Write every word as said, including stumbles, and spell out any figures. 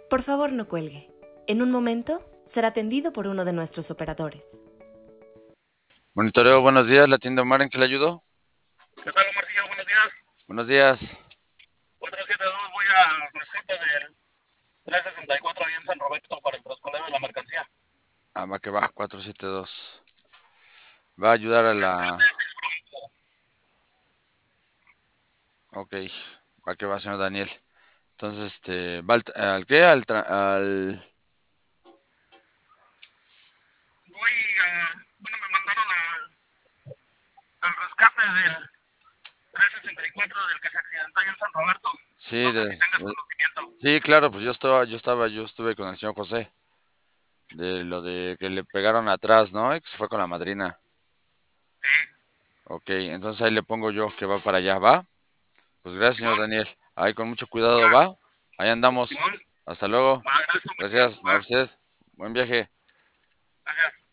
Por favor, no cuelgue. En un momento será atendido por uno de nuestros operadores. Monitoreo, buenos días, la tienda Omar, ¿en qué le ayudo? ¿Qué tal, Omarcillo? Buenos días. Buenos días. cuatro siete dos, voy a rescate del trescientos sesenta y cuatro ahí en San Roberto para el trascoleo de la mercancía. Ah, va que va, cuatro siete dos. Va a ayudar a la... Ok, va que va, señor Daniel. Entonces, este, ¿va al, al qué? Al, tra- al... Voy a... Bueno, me mandaron al, al rescate del trescientos sesenta y cuatro del que se accidentó ahí en San Roberto. Sí, No sé de, si tengas de- conocimiento. sí, claro, pues yo estaba, yo estaba, yo estuve con el señor José, de lo de que le pegaron atrás, ¿no? Y que se fue con la madrina. Sí, Ok, entonces ahí le pongo yo que va para allá, ¿va? Pues gracias, señor Simón. Daniel. Ahí con mucho cuidado, Ya, ¿va? Ahí andamos. Simón. Hasta luego. Va, gracias, Omarcillo. Gracias, a Va, usted. Buen viaje. gracias.